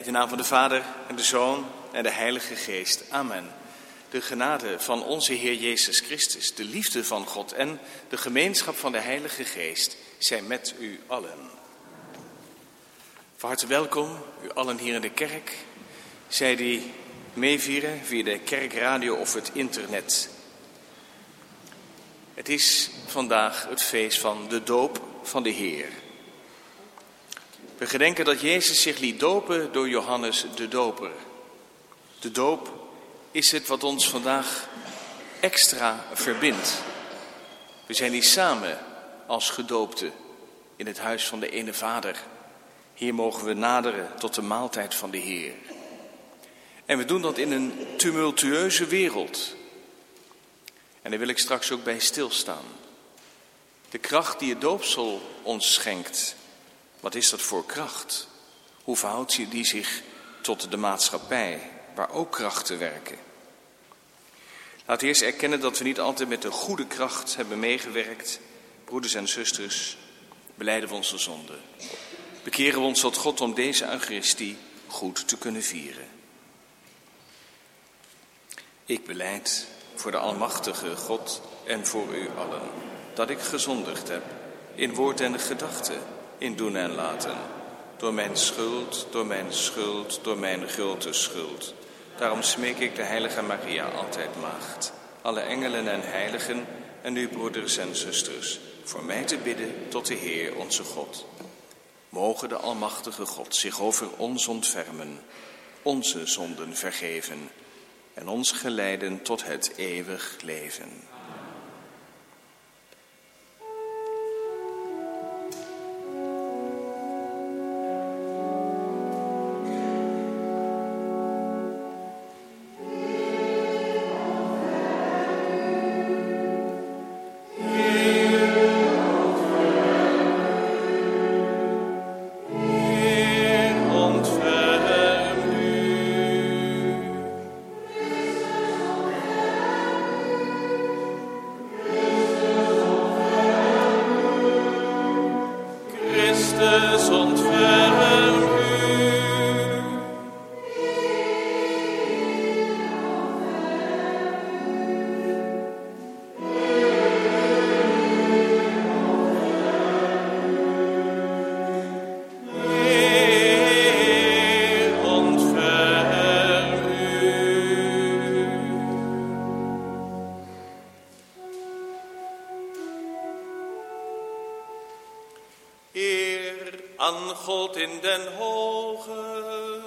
de naam van de Vader en de Zoon en de Heilige Geest. Amen. De genade van onze Heer Jezus Christus, de liefde van God en de gemeenschap van de Heilige Geest zijn met u allen. Van harte welkom, u allen hier in de kerk. Zij die meevieren via de kerkradio of het internet. Het is vandaag het feest van de doop van de Heer. We gedenken dat Jezus zich liet dopen door Johannes de Doper. De doop is het wat ons vandaag extra verbindt. We zijn hier samen als gedoopten in het huis van de ene Vader. Hier mogen we naderen tot de maaltijd van de Heer. En we doen dat in een tumultueuze wereld. En daar wil ik straks ook bij stilstaan. De kracht die het doopsel ons schenkt. Wat is dat voor kracht? Hoe verhoudt die zich tot de maatschappij, waar ook krachten werken? Laten we eerst erkennen dat we niet altijd met de goede kracht hebben meegewerkt. Broeders en zusters, belijden we onze zonde. Bekeren we ons tot God om deze Eucharistie goed te kunnen vieren. Ik belijd voor de Almachtige God en voor u allen, dat ik gezondigd heb in woord en gedachte, in doen en laten, door mijn schuld, door mijn grote schuld. Daarom smeek ik de heilige Maria, altijd maagd, alle engelen en heiligen en u broeders en zusters, voor mij te bidden tot de Heer onze God. Mogen de Almachtige God zich over ons ontfermen, onze zonden vergeven en ons geleiden tot het eeuwig leven. Aan God in den hoge.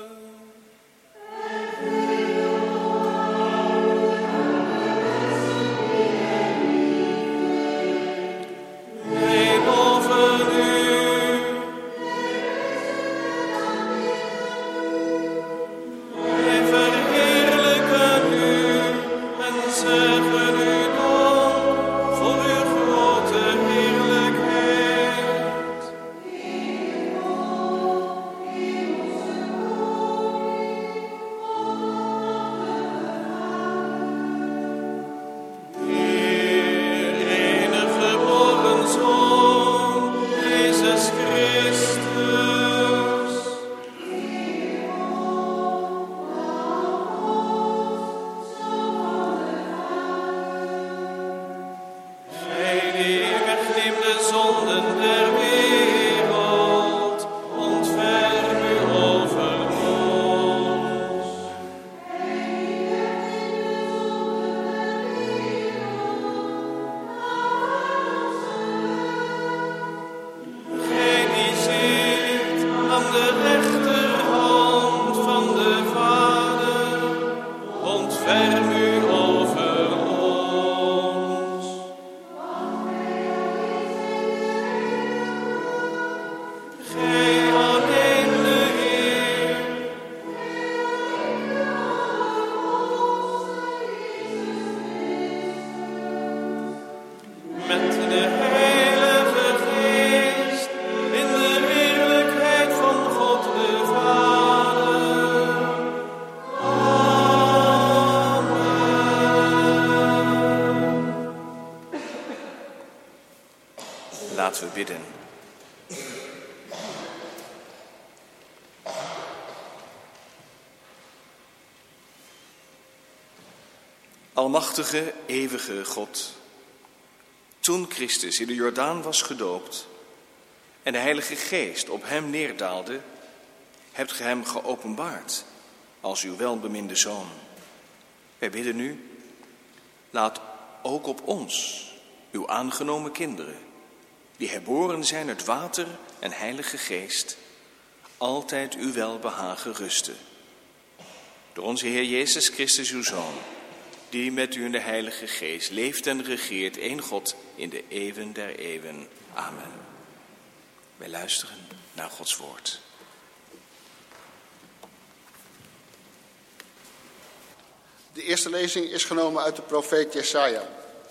Wij loven u. Wij verheerlijken u en zeggen u dank voor uw grote heerlijkheid. Laten we bidden. Almachtige, eeuwige God, toen Christus in de Jordaan was gedoopt en de Heilige Geest op hem neerdaalde, hebt ge hem geopenbaard als uw welbeminde Zoon. Wij bidden u, laat ook op ons, uw aangenomen kinderen, die herboren zijn uit water en Heilige Geest, altijd uw welbehagen rusten. Door onze Heer Jezus Christus, uw Zoon, die met u in de Heilige Geest leeft en regeert, één God, in de eeuwen der eeuwen. Amen. Wij luisteren naar Gods woord. De eerste lezing is genomen uit de profeet Jesaja.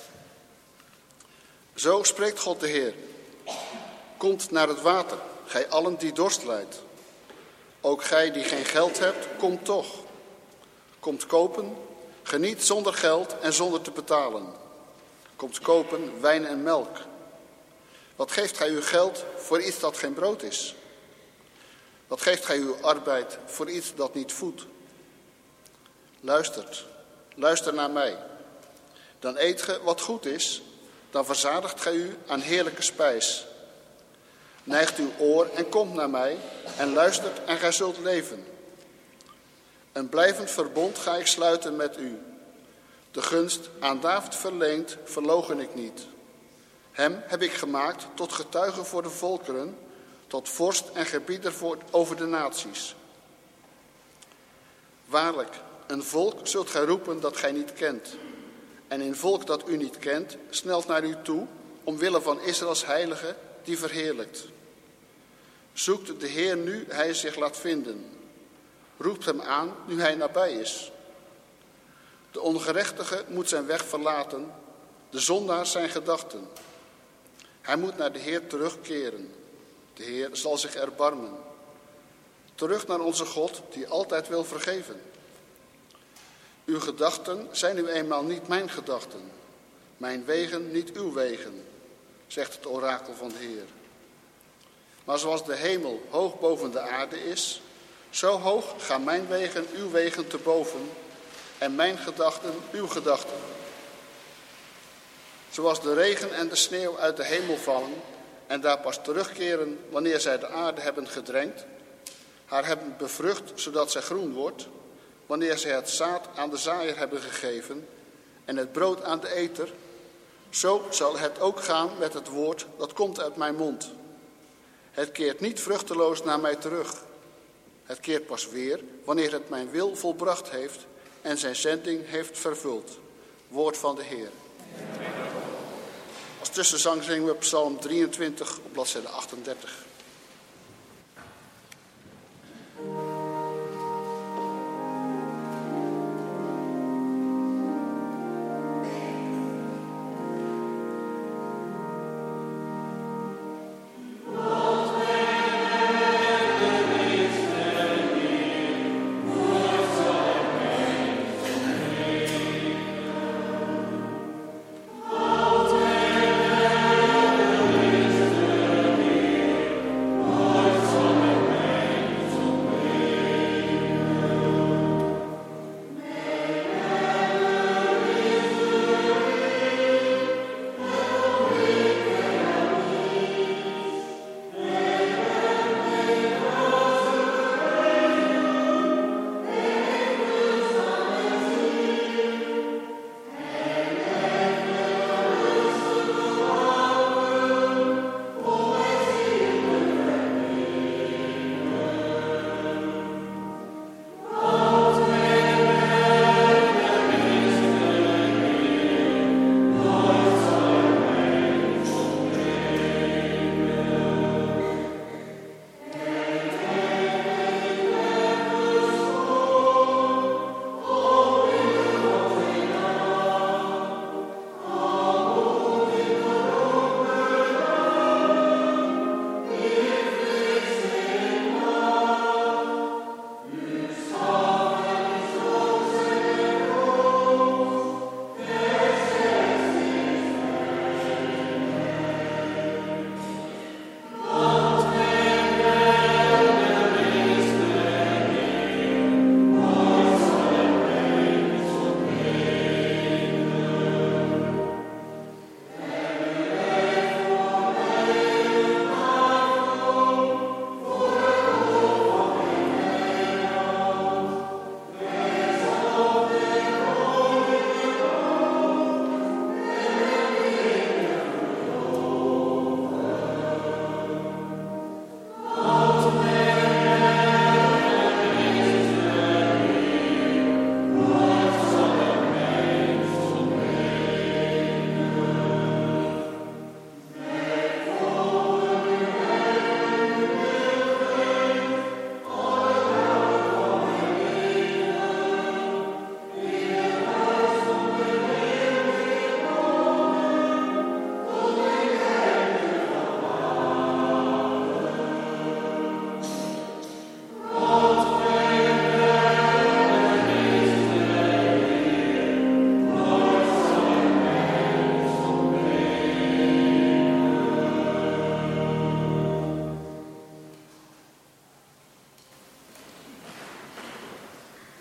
Zo spreekt God de Heer. Komt naar het water, gij allen die dorst lijdt. Ook gij die geen geld hebt, komt toch. Komt kopen, geniet zonder geld en zonder te betalen. Komt kopen wijn en melk. Wat geeft gij uw geld voor iets dat geen brood is? Wat geeft gij uw arbeid voor iets dat niet voedt? Luister naar mij. Dan eet ge wat goed is, dan verzadigt gij u aan heerlijke spijs. Neigt uw oor en komt naar mij en luistert en gij zult leven. Een blijvend verbond ga ik sluiten met u. De gunst aan David verleend, verloochen ik niet. Hem heb ik gemaakt tot getuige voor de volkeren, tot vorst en gebieder over de naties. Waarlijk, een volk zult gij roepen dat gij niet kent. En een volk dat u niet kent, snelt naar u toe, omwille van Israëls heilige, die verheerlijkt. Zoekt de Heer nu hij zich laat vinden. Roept hem aan nu hij nabij is. De ongerechtige moet zijn weg verlaten, de zondaar zijn gedachten. Hij moet naar de Heer terugkeren. De Heer zal zich erbarmen. Terug naar onze God, die altijd wil vergeven. Uw gedachten zijn nu eenmaal niet mijn gedachten. Mijn wegen niet uw wegen, zegt het orakel van de Heer. Maar zoals de hemel hoog boven de aarde is, zo hoog gaan mijn wegen uw wegen te boven en mijn gedachten uw gedachten. Zoals de regen en de sneeuw uit de hemel vallen en daar pas terugkeren wanneer zij de aarde hebben gedrenkt, haar hebben bevrucht zodat zij groen wordt, wanneer zij het zaad aan de zaaier hebben gegeven en het brood aan de eter, zo zal het ook gaan met het woord dat komt uit mijn mond. Het keert niet vruchteloos naar mij terug. Het keert pas weer wanneer het mijn wil volbracht heeft en zijn zending heeft vervuld. Woord van de Heer. Als tussenzang zingen we Psalm 23 op bladzijde 38.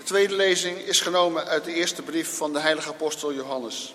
tweede lezing is genomen uit de eerste brief van de heilige apostel Johannes.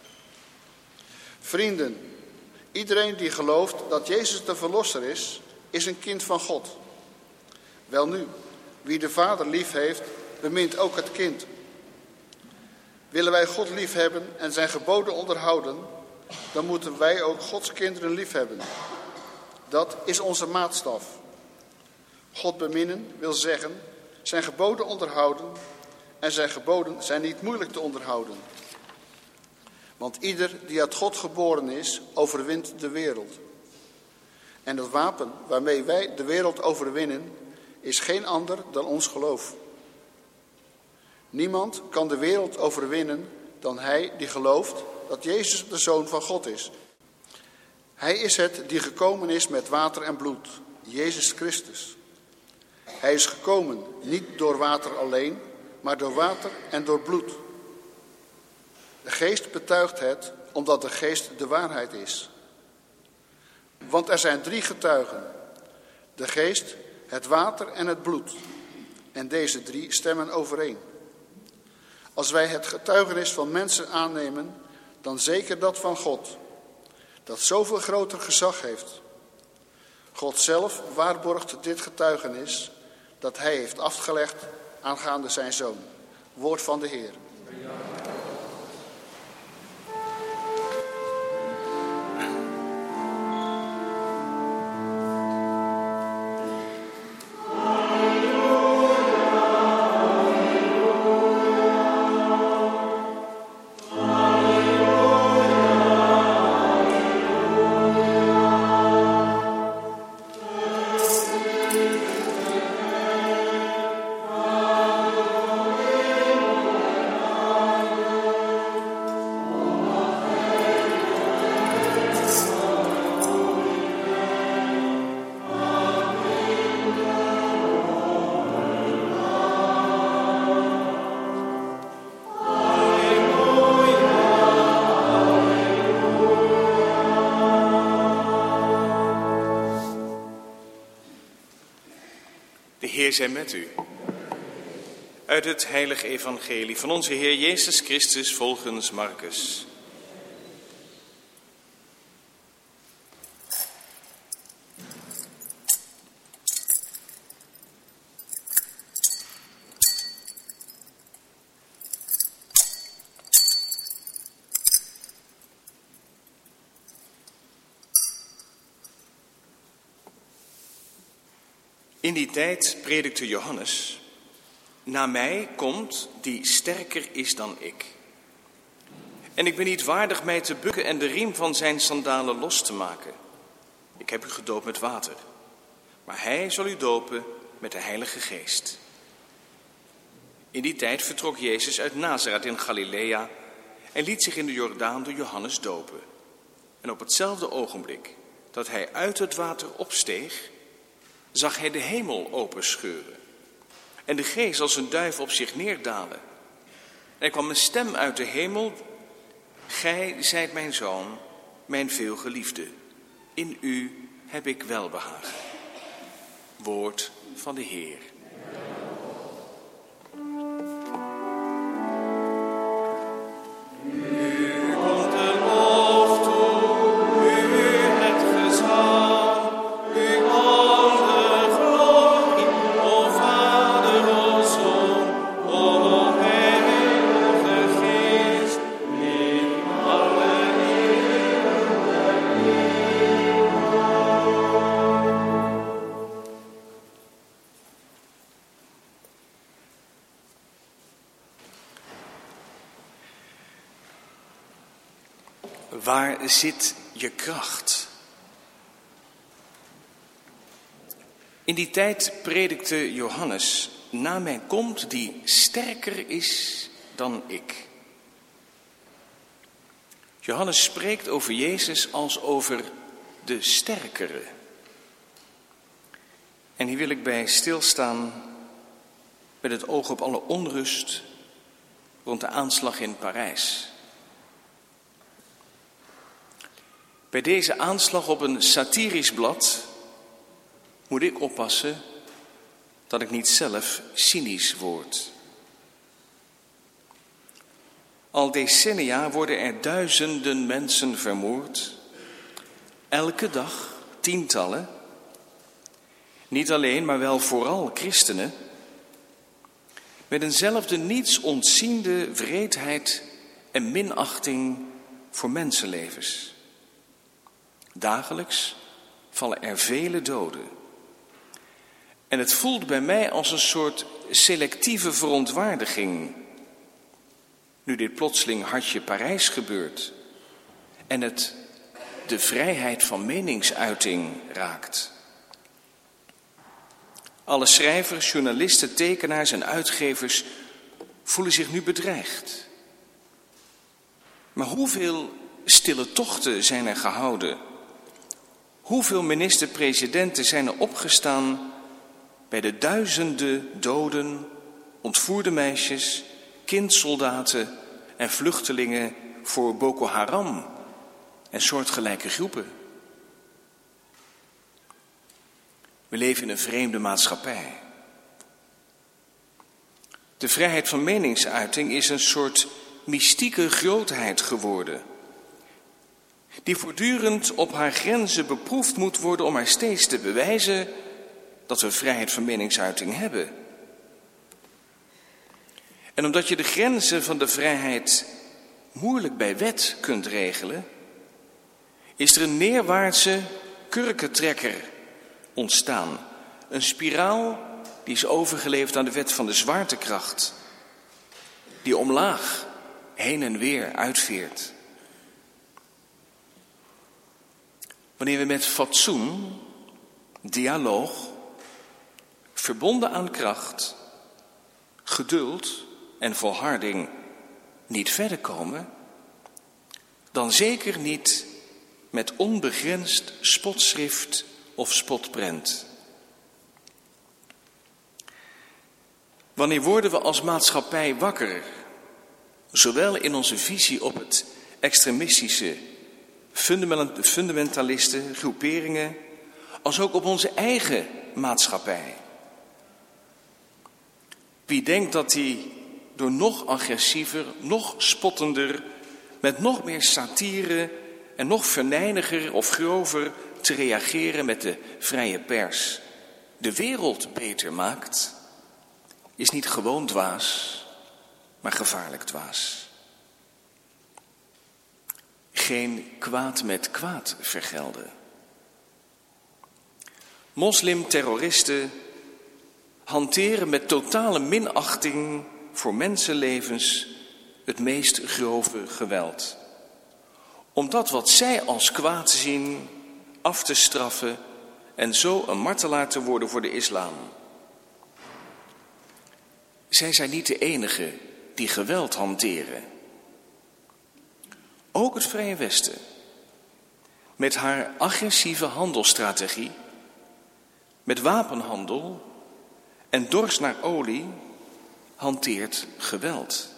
Vrienden, iedereen die gelooft dat Jezus de Verlosser is een kind van God. Welnu, wie de Vader lief heeft, bemint ook het kind. Willen wij God lief hebben en zijn geboden onderhouden, dan moeten wij ook Gods kinderen lief hebben. Dat is onze maatstaf. God beminnen wil zeggen zijn geboden onderhouden en zijn geboden zijn niet moeilijk te onderhouden. Want ieder die uit God geboren is, overwint de wereld. En het wapen waarmee wij de wereld overwinnen, is geen ander dan ons geloof. Niemand kan de wereld overwinnen dan hij die gelooft dat Jezus de Zoon van God is. Hij is het die gekomen is met water en bloed, Jezus Christus. Hij is gekomen niet door water alleen, maar door water en door bloed. De geest betuigt het, omdat de geest de waarheid is. Want er zijn 3 getuigen. De geest, het water en het bloed. En deze 3 stemmen overeen. Als wij het getuigenis van mensen aannemen, dan zeker dat van God, dat zoveel groter gezag heeft. God zelf waarborgt dit getuigenis dat hij heeft afgelegd aangaande zijn Zoon. Woord van de Heer. Heer zij met u. Uit het heilige evangelie van onze Heer Jezus Christus volgens Marcus. In die tijd predikte Johannes: na mij komt die sterker is dan ik. En ik ben niet waardig mij te bukken en de riem van zijn sandalen los te maken. Ik heb u gedoopt met water, maar hij zal u dopen met de Heilige Geest. In die tijd vertrok Jezus uit Nazareth in Galilea en liet zich in de Jordaan door Johannes dopen. En op hetzelfde ogenblik dat hij uit het water opsteeg, zag hij de hemel openscheuren en de geest als een duif op zich neerdalen. En er kwam een stem uit de hemel: gij zijt mijn zoon, mijn veelgeliefde. In u heb ik welbehagen. Woord van de Heer. Waar zit je kracht? In die tijd predikte Johannes: na mij komt die sterker is dan ik. Johannes spreekt over Jezus als over de sterkere. En hier wil ik bij stilstaan met het oog op alle onrust rond de aanslag in Parijs. Bij deze aanslag op een satirisch blad moet ik oppassen dat ik niet zelf cynisch word. Al decennia worden er duizenden mensen vermoord. Elke dag tientallen. Niet alleen, maar wel vooral christenen. Met eenzelfde niets ontziende wreedheid en minachting voor mensenlevens. Dagelijks vallen er vele doden. En het voelt bij mij als een soort selectieve verontwaardiging. Nu dit plotseling hartje Parijs gebeurt en het de vrijheid van meningsuiting raakt. Alle schrijvers, journalisten, tekenaars en uitgevers voelen zich nu bedreigd. Maar hoeveel stille tochten zijn er gehouden? Hoeveel minister-presidenten zijn er opgestaan bij de duizenden doden, ontvoerde meisjes, kindsoldaten en vluchtelingen voor Boko Haram en soortgelijke groepen? We leven in een vreemde maatschappij. De vrijheid van meningsuiting is een soort mystieke grootheid geworden, die voortdurend op haar grenzen beproefd moet worden om haar steeds te bewijzen dat we vrijheid van meningsuiting hebben. En omdat je de grenzen van de vrijheid moeilijk bij wet kunt regelen, is er een neerwaartse kurkentrekker ontstaan. Een spiraal die is overgeleverd aan de wet van de zwaartekracht, die omlaag heen en weer uitveert. Wanneer we met fatsoen, dialoog, verbonden aan kracht, geduld en volharding niet verder komen, dan zeker niet met onbegrensd spotschrift of spotprent. Wanneer worden we als maatschappij wakker, zowel in onze visie op het extremistische, fundamentalisten, groeperingen, als ook op onze eigen maatschappij? Wie denkt dat hij door nog agressiever, nog spottender, met nog meer satire en nog venijniger of grover te reageren met de vrije pers de wereld beter maakt, is niet gewoon dwaas, maar gevaarlijk dwaas. Geen kwaad met kwaad vergelden. Moslimterroristen hanteren met totale minachting voor mensenlevens het meest grove geweld. Om dat wat zij als kwaad zien af te straffen en zo een martelaar te worden voor de islam. Zij zijn niet de enigen die geweld hanteren. Ook het Vrije Westen, met haar agressieve handelsstrategie, met wapenhandel en dorst naar olie, hanteert geweld.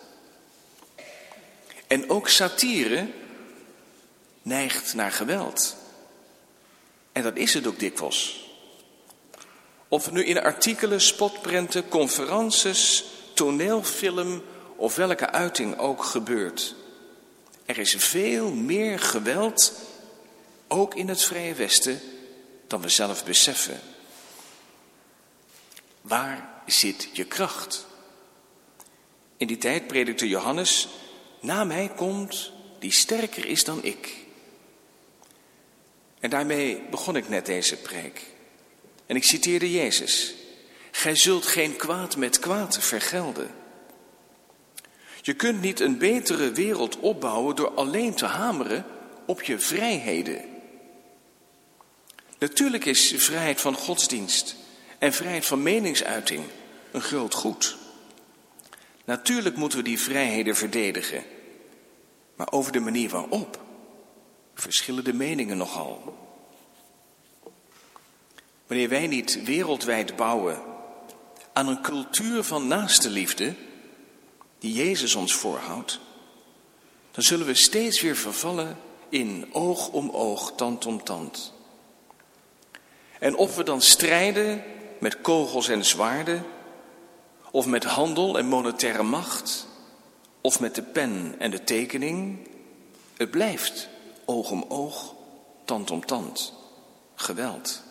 En ook satire neigt naar geweld. En dat is het ook dikwijls. Of het nu in artikelen, spotprenten, conferences, toneelfilm of welke uiting ook gebeurt. Er is veel meer geweld, ook in het Vrije Westen, dan we zelf beseffen. Waar zit je kracht? In die tijd predikte Johannes: na mij komt die sterker is dan ik. En daarmee begon ik net deze preek. En ik citeerde Jezus: gij zult geen kwaad met kwaad vergelden. Je kunt niet een betere wereld opbouwen door alleen te hameren op je vrijheden. Natuurlijk is vrijheid van godsdienst en vrijheid van meningsuiting een groot goed. Natuurlijk moeten we die vrijheden verdedigen. Maar over de manier waarop verschillen de meningen nogal. Wanneer wij niet wereldwijd bouwen aan een cultuur van naastenliefde die Jezus ons voorhoudt, dan zullen we steeds weer vervallen in oog om oog, tand om tand. En of we dan strijden met kogels en zwaarden, of met handel en monetaire macht, of met de pen en de tekening. Het blijft oog om oog, tand om tand. Geweld.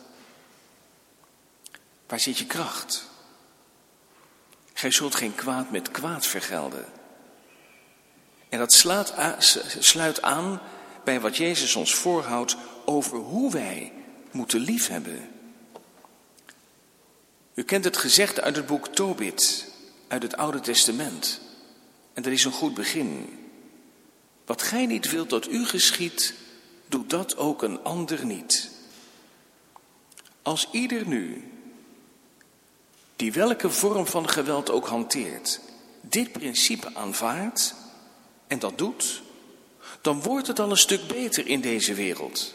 Waar zit je kracht? Gij zult geen kwaad met kwaad vergelden. En dat sluit aan bij wat Jezus ons voorhoudt over hoe wij moeten liefhebben. U kent het gezegde uit het boek Tobit, uit het Oude Testament. En dat is een goed begin. Wat gij niet wilt dat u geschiedt, doet dat ook een ander niet. Als ieder nu, die welke vorm van geweld ook hanteert, dit principe aanvaardt en dat doet, dan wordt het al een stuk beter in deze wereld.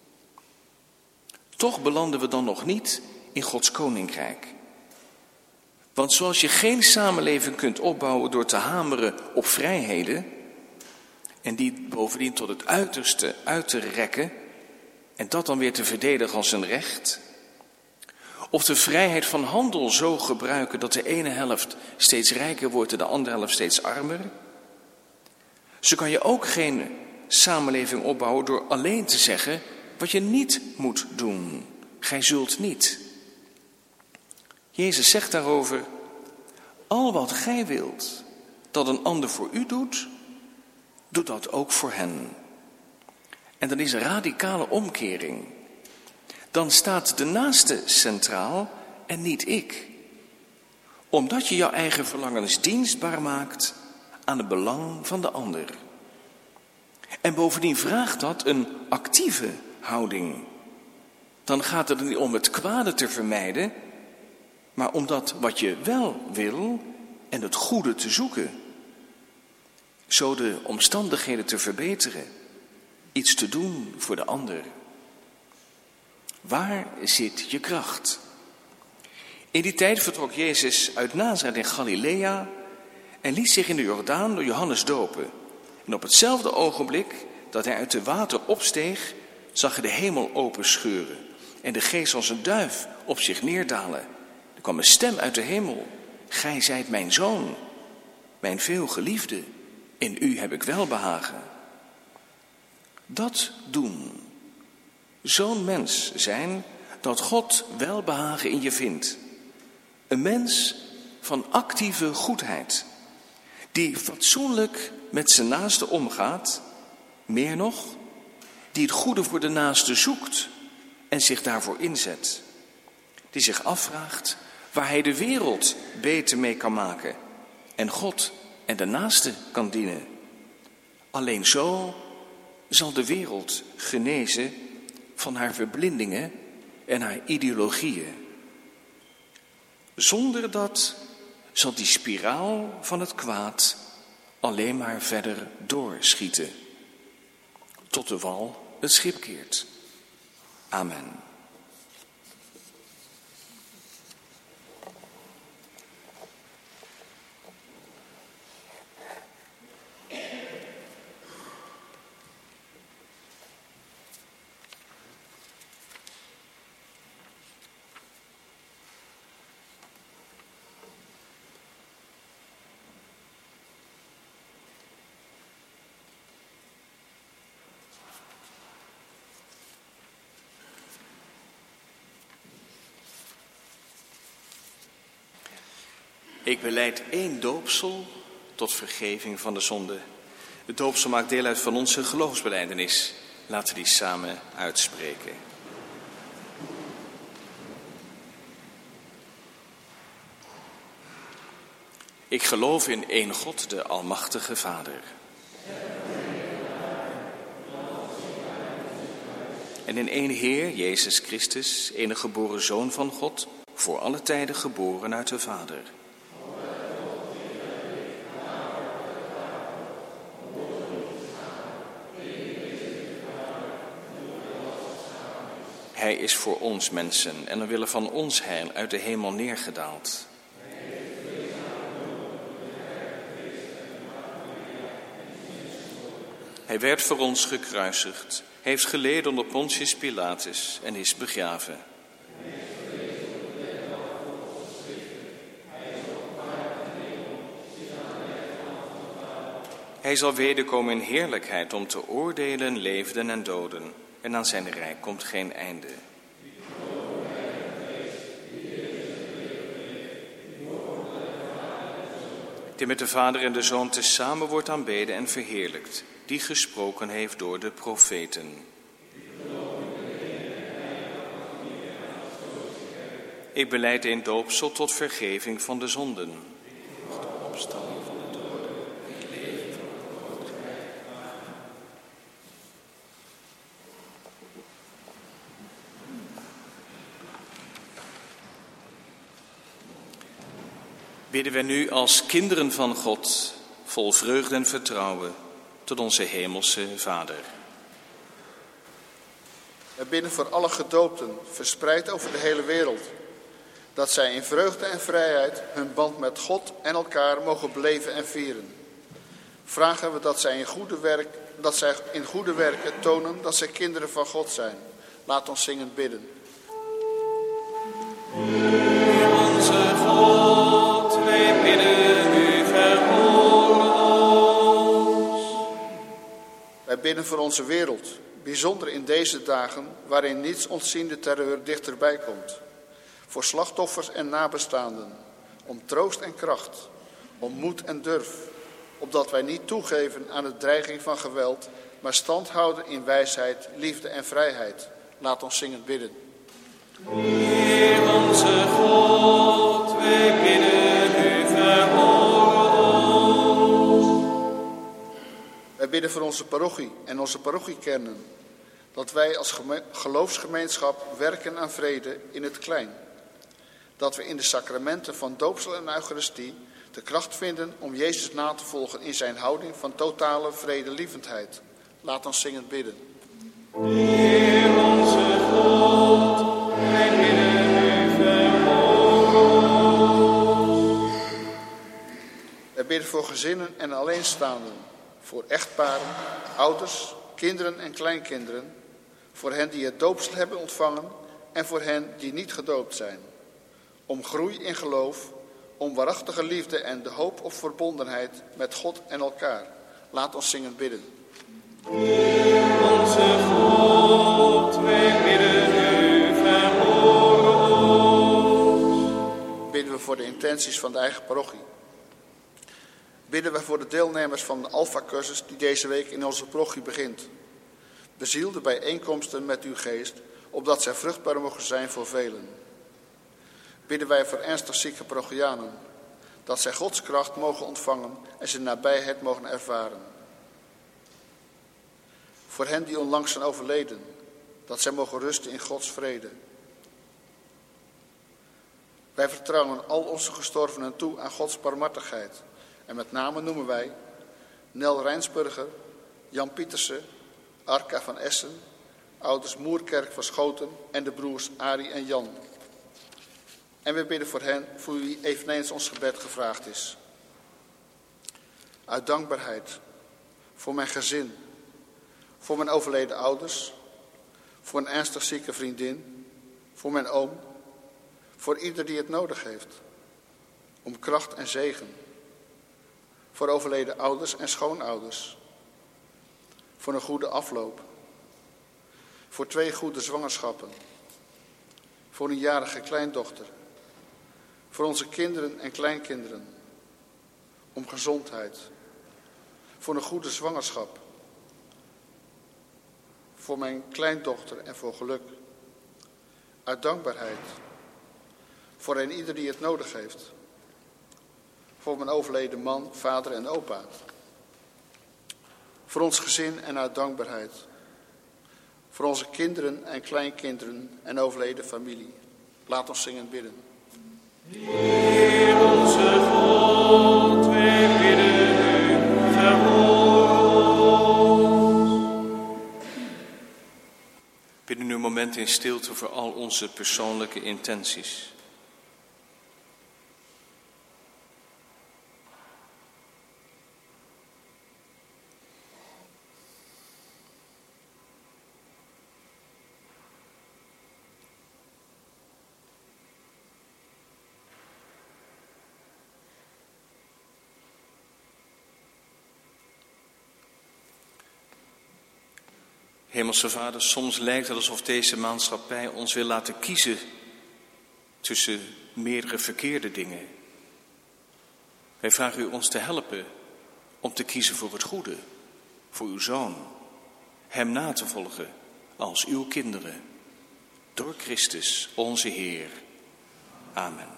Toch belanden we dan nog niet in Gods koninkrijk. Want zoals je geen samenleving kunt opbouwen door te hameren op vrijheden en die bovendien tot het uiterste uit te rekken en dat dan weer te verdedigen als een recht, of de vrijheid van handel zo gebruiken dat de ene helft steeds rijker wordt en de andere helft steeds armer, zo kan je ook geen samenleving opbouwen door alleen te zeggen wat je niet moet doen. Gij zult niet. Jezus zegt daarover, al wat gij wilt dat een ander voor u doet, doe dat ook voor hen. En dan is een radicale omkering. Dan staat de naaste centraal en niet ik. Omdat je jouw eigen verlangens dienstbaar maakt aan het belang van de ander. En bovendien vraagt dat een actieve houding. Dan gaat het er niet om het kwade te vermijden, maar om dat wat je wel wil en het goede te zoeken. Zo de omstandigheden te verbeteren, iets te doen voor de ander. Waar zit je kracht? In die tijd vertrok Jezus uit Nazareth in Galilea en liet zich in de Jordaan door Johannes dopen. En op hetzelfde ogenblik dat hij uit het water opsteeg, zag hij de hemel openscheuren en de geest als een duif op zich neerdalen. Er kwam een stem uit de hemel. Gij zijt mijn zoon, mijn veelgeliefde, in u heb ik welbehagen. Dat doen, zo'n mens zijn, dat God welbehagen in je vindt. Een mens van actieve goedheid, die fatsoenlijk met zijn naaste omgaat, meer nog, die het goede voor de naaste zoekt en zich daarvoor inzet. Die zich afvraagt waar hij de wereld beter mee kan maken en God en de naaste kan dienen. Alleen zo zal de wereld genezen van haar verblindingen en haar ideologieën. Zonder dat zal die spiraal van het kwaad alleen maar verder doorschieten, tot de wal het schip keert. Amen. Ik belijd één doopsel tot vergeving van de zonde. Het doopsel maakt deel uit van onze geloofsbelijdenis. Laten we die samen uitspreken. Ik geloof in één God, de Almachtige Vader. En in één Heer, Jezus Christus, enige geboren Zoon van God, voor alle tijden geboren uit de Vader. Hij is voor ons mensen en omwille van ons heil uit de hemel neergedaald. Hij werd voor ons gekruisigd, heeft geleden onder Pontius Pilatus en is begraven. Hij zal wederkomen in heerlijkheid om te oordelen levenden en doden. En aan zijn rijk komt geen einde. Die met de Vader en de Zoon tezamen wordt aanbeden en verheerlijkt, die gesproken heeft door de profeten. Ik belijd een doopsel tot vergeving van de zonden. Bidden wij nu als kinderen van God, vol vreugde en vertrouwen, tot onze hemelse Vader. We bidden voor alle gedoopten, verspreid over de hele wereld, dat zij in vreugde en vrijheid hun band met God en elkaar mogen beleven en vieren. Vragen we dat zij in goede werken tonen dat zij kinderen van God zijn. Laat ons zingend bidden. Heer onze God, wij bidden u, verhoor ons. Wij bidden voor onze wereld, bijzonder in deze dagen waarin niets ontziende terreur dichterbij komt. Voor slachtoffers en nabestaanden, om troost en kracht, om moed en durf, opdat wij niet toegeven aan de dreiging van geweld, maar stand houden in wijsheid, liefde en vrijheid. Laat ons zingend bidden. Heer onze God, wij bidden u, verhoor ons. Wij bidden voor onze parochie en onze parochiekernen, dat wij als geloofsgemeenschap werken aan vrede in het klein. Dat we in de sacramenten van doopsel en eucharistie de kracht vinden om Jezus na te volgen in zijn houding van totale vredelievendheid. Laat ons zingend bidden. Heer onze God, wij bidden u, verhoor ons. Wij bidden voor gezinnen en alleenstaanden, voor echtparen, ouders, kinderen en kleinkinderen, voor hen die het doopsel hebben ontvangen en voor hen die niet gedoopt zijn. Om groei in geloof, om waarachtige liefde en de hoop op verbondenheid met God en elkaar. Laat ons zingend bidden. Heer onze God, wij bidden u, verhoor ons. Bidden we voor de intenties van de eigen parochie. Bidden we voor de deelnemers van de Alpha-cursus die deze week in onze parochie begint. Beziel de bijeenkomsten met uw geest, opdat zij vruchtbaar mogen zijn voor velen. Bidden wij voor ernstig zieke parochianen, dat zij Gods kracht mogen ontvangen en zijn nabijheid mogen ervaren. Voor hen die onlangs zijn overleden, dat zij mogen rusten in Gods vrede. Wij vertrouwen al onze gestorvenen toe aan Gods barmhartigheid. En met name noemen wij Nel Rijnsburger, Jan Pietersen, Arka van Essen, ouders Moerkerk van Schoten en de broers Arie en Jan. En we bidden voor hen, voor wie eveneens ons gebed gevraagd is. Uit dankbaarheid voor mijn gezin, voor mijn overleden ouders, voor een ernstig zieke vriendin, voor mijn oom, voor ieder die het nodig heeft. Om kracht en zegen. Voor overleden ouders en schoonouders. Voor een goede afloop. Voor 2 goede zwangerschappen. Voor een jarige kleindochter. Voor onze kinderen en kleinkinderen. Om gezondheid. Voor een goede zwangerschap. Voor mijn kleindochter en voor geluk. Uit dankbaarheid. Voor een ieder die het nodig heeft. Voor mijn overleden man, vader en opa. Voor ons gezin en uit dankbaarheid. Voor onze kinderen en kleinkinderen en overleden familie. Laat ons zingend bidden. Heer onze God, wij bidden u, verhoor ons. Bidden nu een moment in stilte voor al onze persoonlijke intenties. Hemelse Vader, soms lijkt het alsof deze maatschappij ons wil laten kiezen tussen meerdere verkeerde dingen. Wij vragen u ons te helpen om te kiezen voor het goede, voor uw Zoon, hem na te volgen als uw kinderen, door Christus onze Heer. Amen.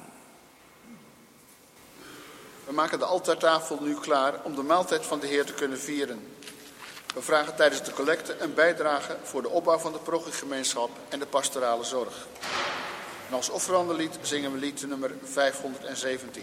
We maken de altaartafel nu klaar om de maaltijd van de Heer te kunnen vieren. We vragen tijdens de collecte een bijdrage voor de opbouw van de parochiegemeenschap en de pastorale zorg. En als offerandelied zingen we lied nummer 517.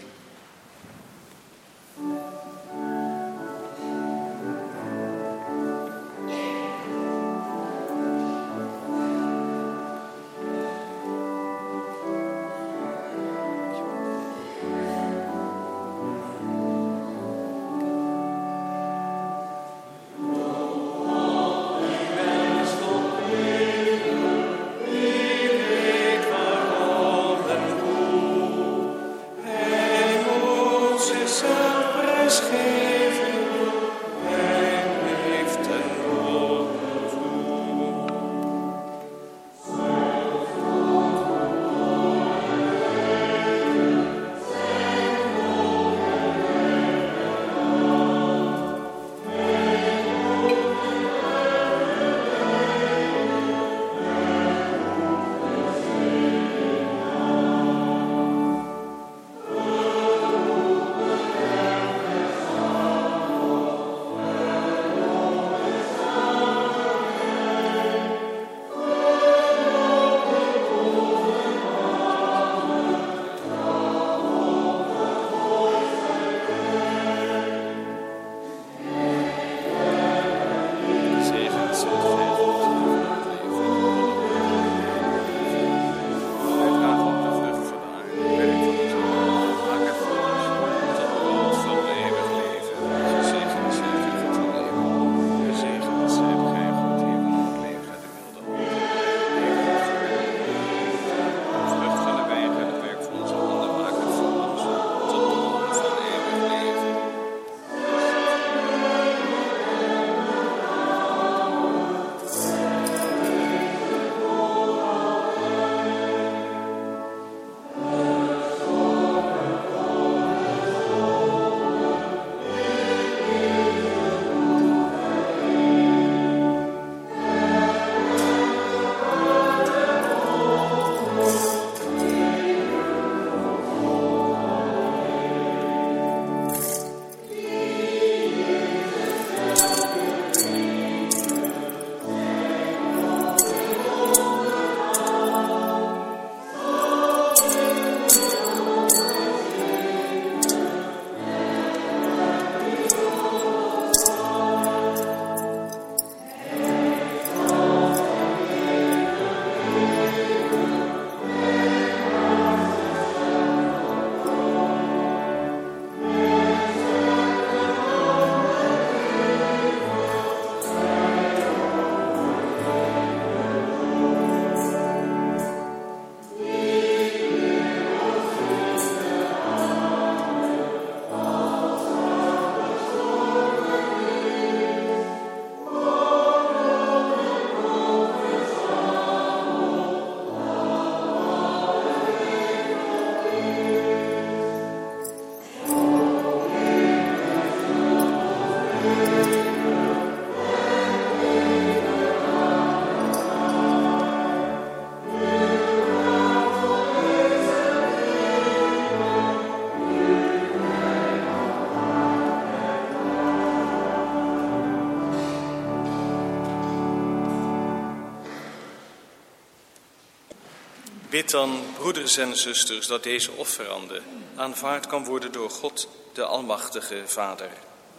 Bid dan, broeders en zusters, dat deze offerande aanvaard kan worden door God, de Almachtige Vader.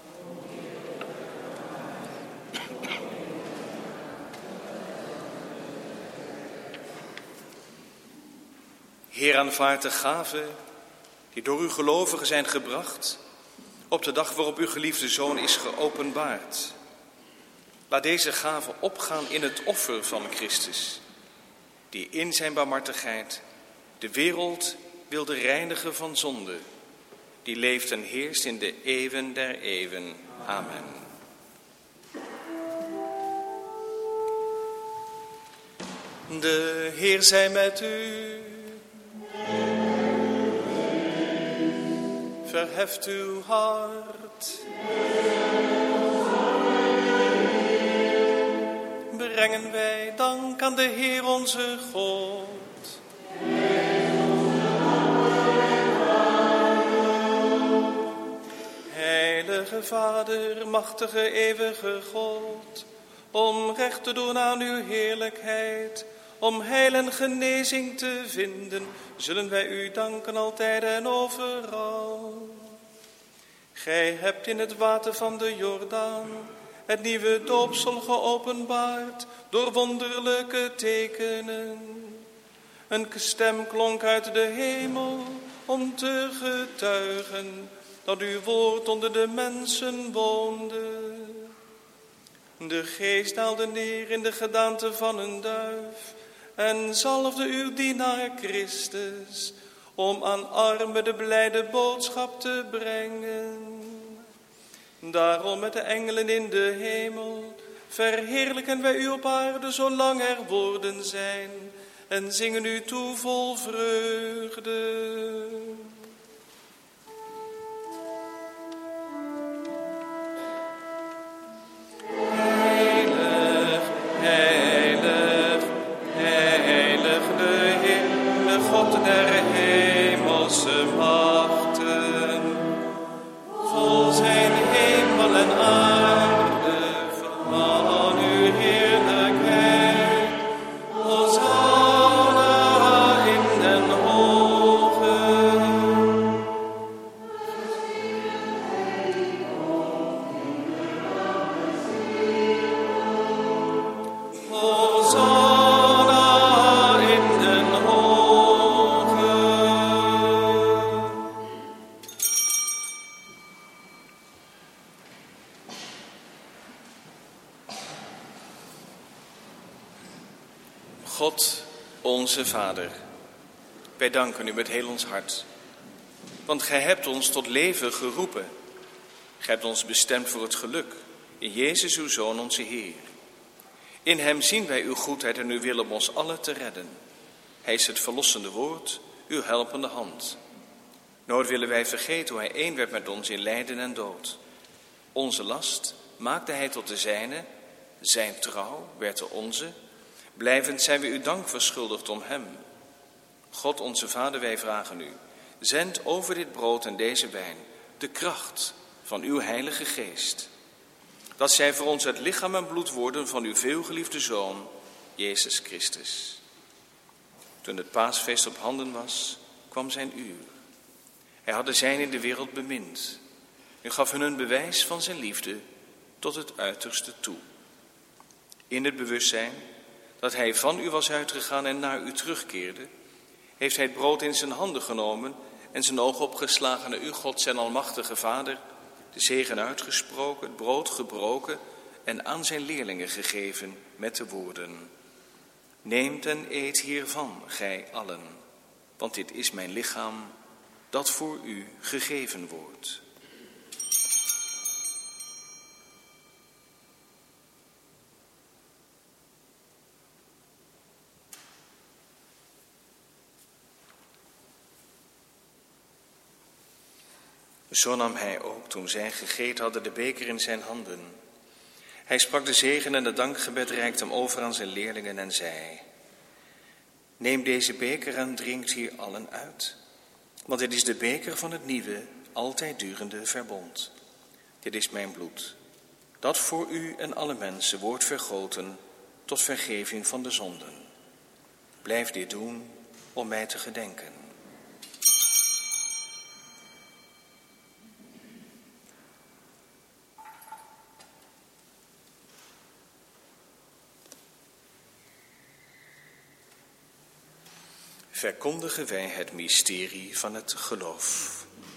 Heer, aanvaard de gaven die door uw gelovigen zijn gebracht op de dag waarop uw geliefde Zoon is geopenbaard. Laat deze gaven opgaan in het offer van Christus, die in zijn barmhartigheid de wereld wilde reinigen van zonde, die leeft en heerst in de eeuwen der eeuwen. Amen. De Heer zij met u. Verheft uw hart. Brengen wij dank aan de Heer onze God. Heilige Vader, machtige eeuwige God, om recht te doen aan uw heerlijkheid, om heil en genezing te vinden, zullen wij u danken altijd en overal. Gij hebt in het water van de Jordaan het nieuwe doopsel geopenbaard door wonderlijke tekenen. Een stem klonk uit de hemel om te getuigen dat uw woord onder de mensen woonde. De geest daalde neer in de gedaante van een duif en zalfde uw dienaar Christus om aan armen de blijde boodschap te brengen. Daarom met de engelen in de hemel verheerlijken wij u op aarde zolang er woorden zijn en zingen u toe vol vreugde. Heilig, heilig, heilig de Heer, de God der hemelse machten. Vol zijn hemel en aarde van uw heerlijkheid. Hosanna in den hogen. Hosanna in den hogen. God, onze Vader, wij danken u met heel ons hart. Want gij hebt ons tot leven geroepen. Gij hebt ons bestemd voor het geluk. In Jezus uw Zoon, onze Heer. In hem zien wij uw goedheid en uw wil om ons allen te redden. Hij is het verlossende woord, uw helpende hand. Nooit willen wij vergeten hoe hij één werd met ons in lijden en dood. Onze last maakte hij tot de zijne, zijn trouw werd de onze. Blijvend zijn we u dank verschuldigd om hem. God onze Vader, wij vragen u, zend over dit brood en deze wijn de kracht van uw heilige geest. Dat zij voor ons het lichaam en bloed worden van uw veelgeliefde Zoon, Jezus Christus. Toen het paasfeest op handen was, kwam zijn uur. Hij had de zijnen in de wereld bemind. U gaf hun een bewijs van zijn liefde tot het uiterste toe. In het bewustzijn dat hij van u was uitgegaan en naar u terugkeerde, heeft hij het brood in zijn handen genomen en zijn ogen opgeslagen naar u, God zijn almachtige Vader, de zegen uitgesproken, het brood gebroken en aan zijn leerlingen gegeven met de woorden: neemt en eet hiervan, gij allen, want dit is mijn lichaam dat voor u gegeven wordt. Zo nam hij ook, toen zij gegeten hadden, de beker in zijn handen. Hij sprak de zegen en het dankgebed reikte hem over aan zijn leerlingen en zei: neem deze beker en drinkt hier allen uit. Want dit is de beker van het nieuwe, altijd durende verbond. Dit is mijn bloed, dat voor u en alle mensen wordt vergoten tot vergeving van de zonden. Blijf dit doen om mij te gedenken. Verkondigen wij het mysterie van het geloof.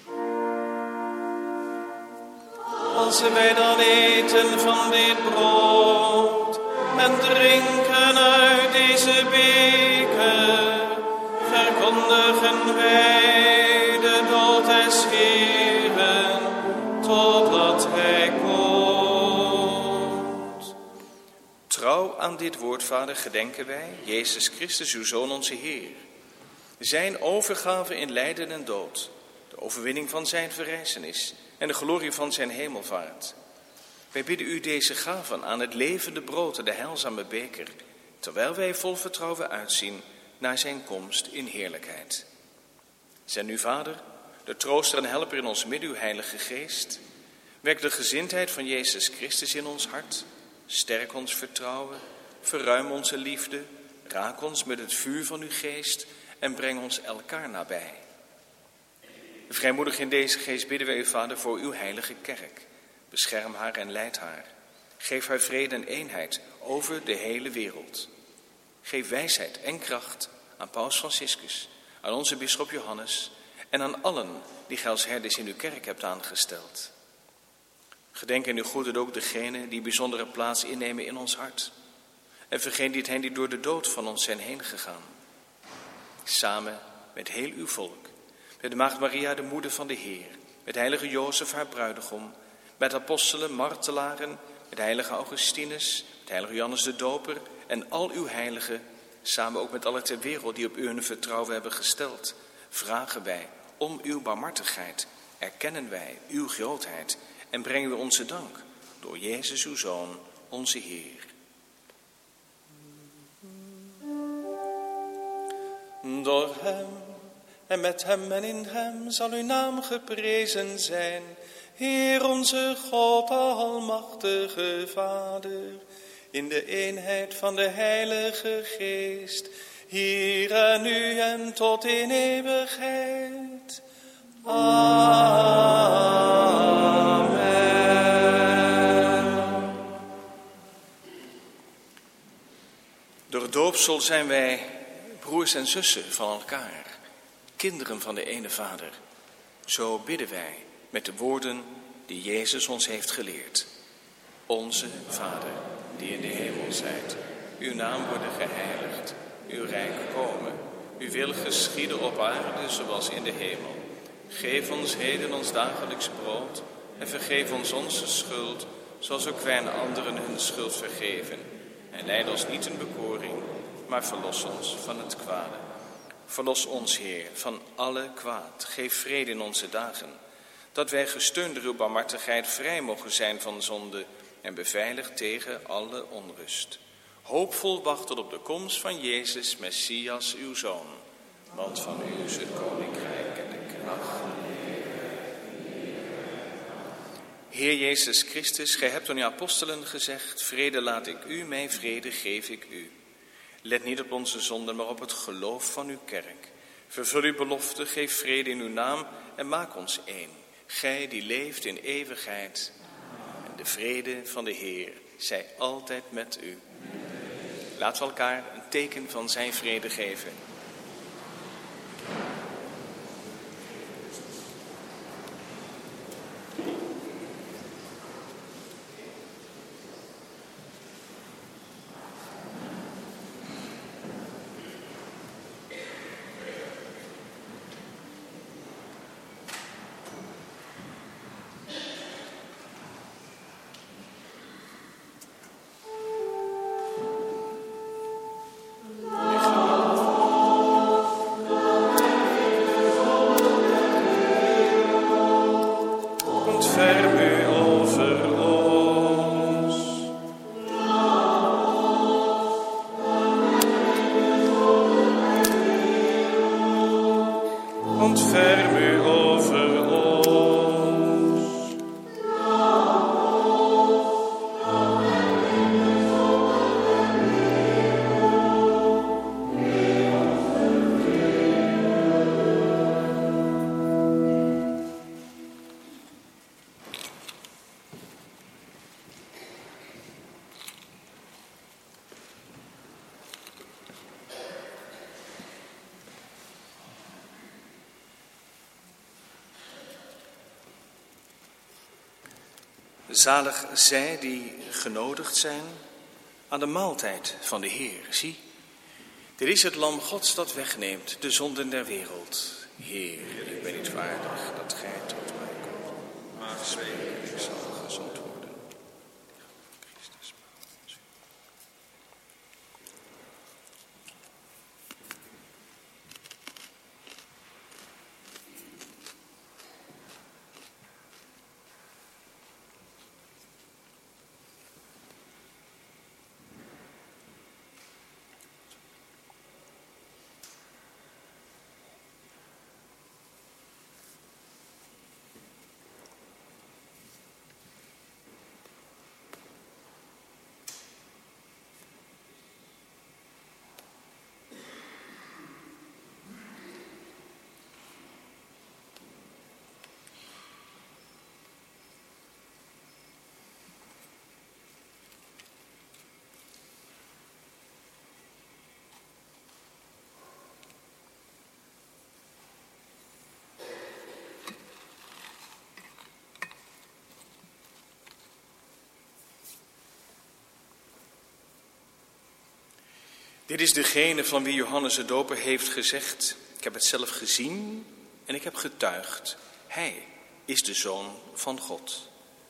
Als wij dan eten van dit brood en drinken uit deze beker, verkondigen wij de dood des Heeren, totdat hij komt. Trouw aan aan dit woord, Vader, gedenken wij Jezus Christus, uw Zoon, onze Heer. Zijn overgave in lijden en dood, de overwinning van zijn verrijzenis en de glorie van zijn hemelvaart. Wij bidden u deze gaven aan het levende brood en de heilzame beker, terwijl wij vol vertrouwen uitzien naar zijn komst in heerlijkheid. Zend nu, Vader, de trooster en helper in ons midden, uw Heilige Geest. Werk de gezindheid van Jezus Christus in ons hart. Sterk ons vertrouwen, verruim onze liefde, raak ons met het vuur van uw geest en breng ons elkaar nabij. Vrijmoedig in deze geest bidden wij u, Vader, voor uw heilige kerk. Bescherm haar en leid haar. Geef haar vrede en eenheid over de hele wereld. Geef wijsheid en kracht aan Paus Franciscus, aan onze bisschop Johannes en aan allen die gij als herders in uw kerk hebt aangesteld. Gedenk in uw goede ook degenen die bijzondere plaats innemen in ons hart. En vergeet niet hen die door de dood van ons zijn heen gegaan. Samen met heel uw volk, met de maagd Maria, de moeder van de Heer, met heilige Jozef, haar bruidegom, met apostelen, martelaren, met heilige Augustinus, met heilige Johannes de Doper en al uw heiligen, samen ook met alle ter wereld die op u hun vertrouwen hebben gesteld, vragen wij om uw barmhartigheid, erkennen wij uw grootheid en brengen we onze dank door Jezus uw Zoon, onze Heer. Door hem en met hem en in hem zal uw naam geprezen zijn, Heer onze God, almachtige Vader, in de eenheid van de Heilige Geest, hier en nu en tot in eeuwigheid. Amen. Door het doopsel zijn wij broers en zussen van elkaar, kinderen van de ene Vader. Zo bidden wij met de woorden die Jezus ons heeft geleerd. Onze Vader, die in de hemel zijt, uw naam worden geheiligd, uw rijk komen, uw wil geschieden op aarde zoals in de hemel. Geef ons heden ons dagelijks brood en vergeef ons onze schuld, zoals ook wij aan anderen hun schuld vergeven. En leid ons niet in bekoring, maar verlos ons van het kwade. Verlos ons, Heer, van alle kwaad. Geef vrede in onze dagen, dat wij gesteund door uw barmhartigheid vrij mogen zijn van zonde en beveiligd tegen alle onrust. Hoopvol wachten op de komst van Jezus, Messias, uw Zoon. Want van u is het koninkrijk en de kracht. Heer Jezus Christus, gij hebt aan uw apostelen gezegd, vrede laat ik u, mijn vrede geef ik u. Let niet op onze zonden, maar op het geloof van uw kerk. Vervul uw belofte, geef vrede in uw naam en maak ons één. Gij die leeft in eeuwigheid. En de vrede van de Heer zij altijd met u. Laten we elkaar een teken van zijn vrede geven. Ontferm u over ons. Zalig zij die genodigd zijn aan de maaltijd van de Heer. Zie, dit is het lam Gods dat wegneemt de zonden der wereld. Heer, ik ben niet waardig dat gij tot mij komt, maar spreek, ik zal gezond worden. Christus. Dit is degene van wie Johannes de Doper heeft gezegd: ik heb het zelf gezien en ik heb getuigd. Hij is de Zoon van God.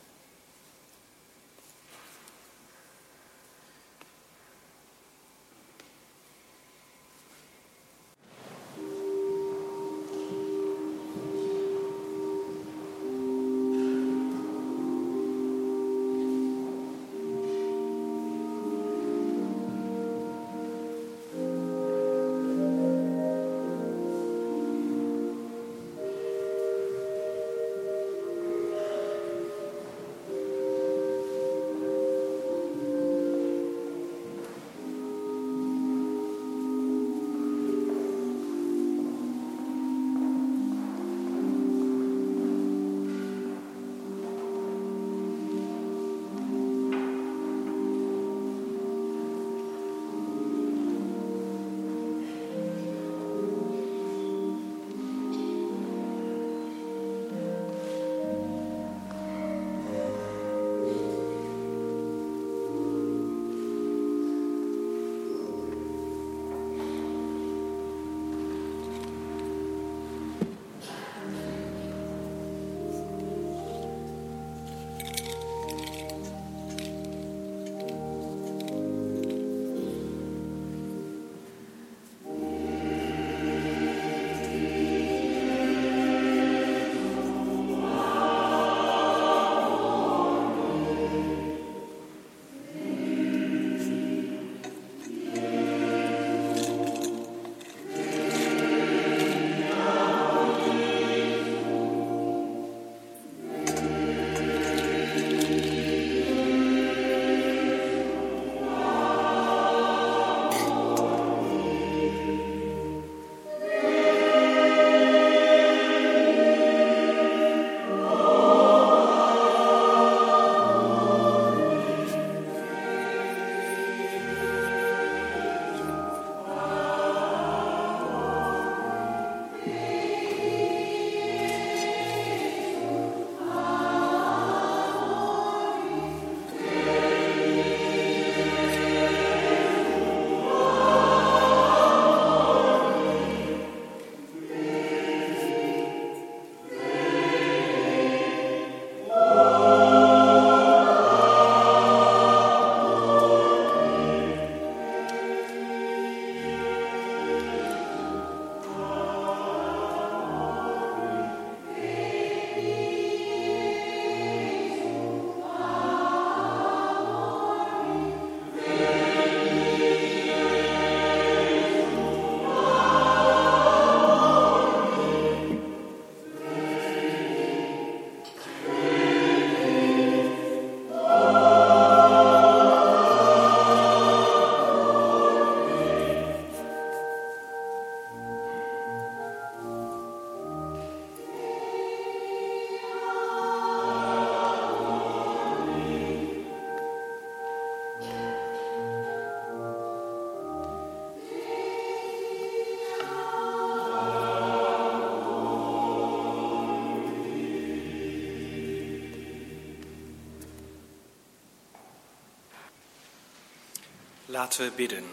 Laten we bidden.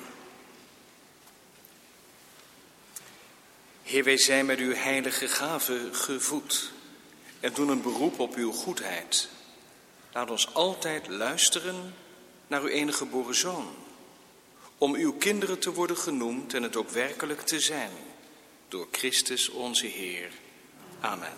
Heer, wij zijn met uw heilige gave gevoed en doen een beroep op uw goedheid. Laat ons altijd luisteren naar uw enige geboren Zoon, om uw kinderen te worden genoemd en het ook werkelijk te zijn, door Christus onze Heer. Amen.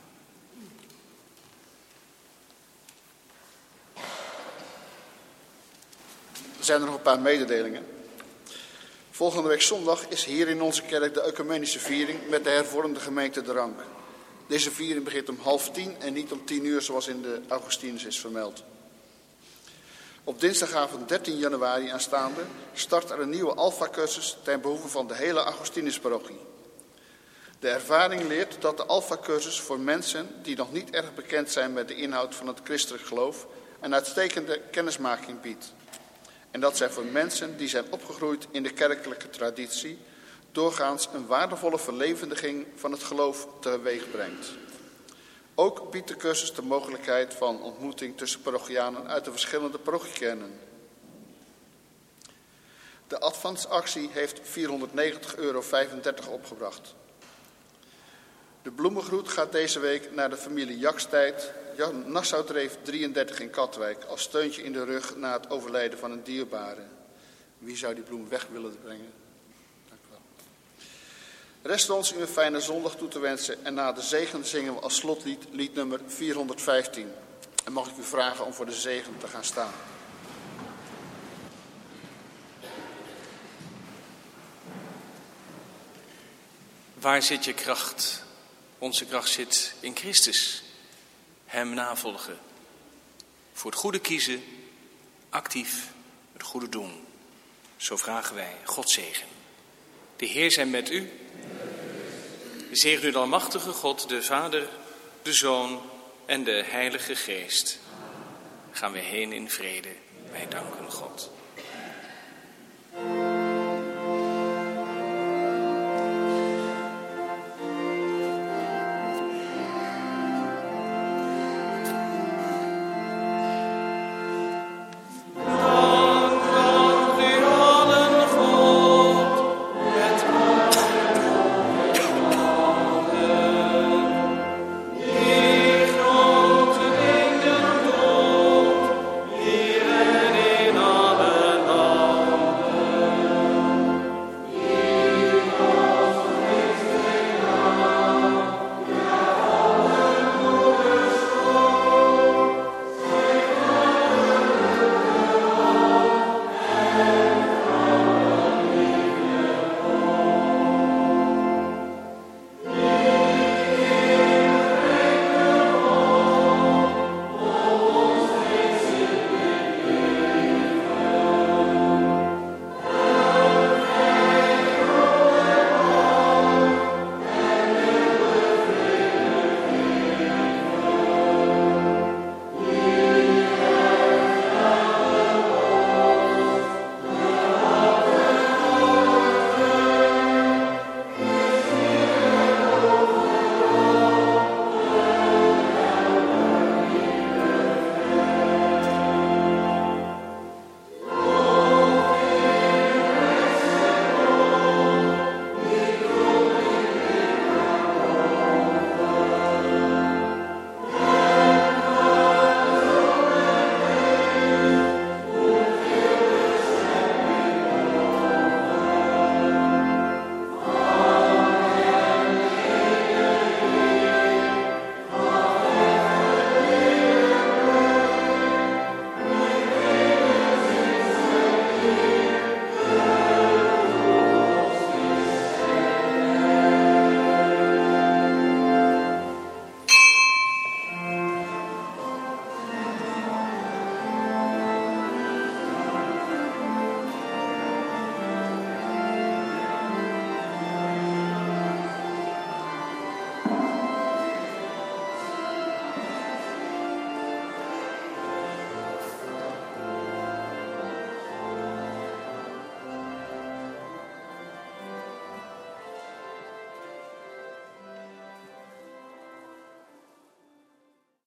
Er zijn er nog een paar mededelingen. Volgende week zondag is hier in onze kerk de ecumenische viering met de hervormde gemeente De Rank. Deze viering begint om 9:30 en niet om 10 uur zoals in de Augustinus is vermeld. Op dinsdagavond 13 januari aanstaande start er een nieuwe Alpha-cursus ten behoeve van de hele Augustinusparochie. De ervaring leert dat de Alpha-cursus voor mensen die nog niet erg bekend zijn met de inhoud van het christelijk geloof een uitstekende kennismaking biedt. En dat zij voor mensen die zijn opgegroeid in de kerkelijke traditie doorgaans een waardevolle verlevendiging van het geloof teweeg brengt. Ook biedt de cursus de mogelijkheid van ontmoeting tussen parochianen uit de verschillende parochiekernen. De adventsactie heeft €490,35 opgebracht. De bloemengroet gaat deze week naar de familie Jakstijd, Nassaudreef 33 in Katwijk, als steuntje in de rug na het overlijden van een dierbare. Wie zou die bloem weg willen brengen? Dank u wel. Rest ons u een fijne zondag toe te wensen en na de zegen zingen we als slotlied lied nummer 415. En mag ik u vragen om voor de zegen te gaan staan. Waar zit je kracht? Onze kracht zit in Christus. Hem navolgen. Voor het goede kiezen. Actief het goede doen. Zo vragen wij God zegen. De Heer zij met u. Zegen u de almachtige God, de Vader, de Zoon en de Heilige Geest. Gaan we heen in vrede. Wij danken God.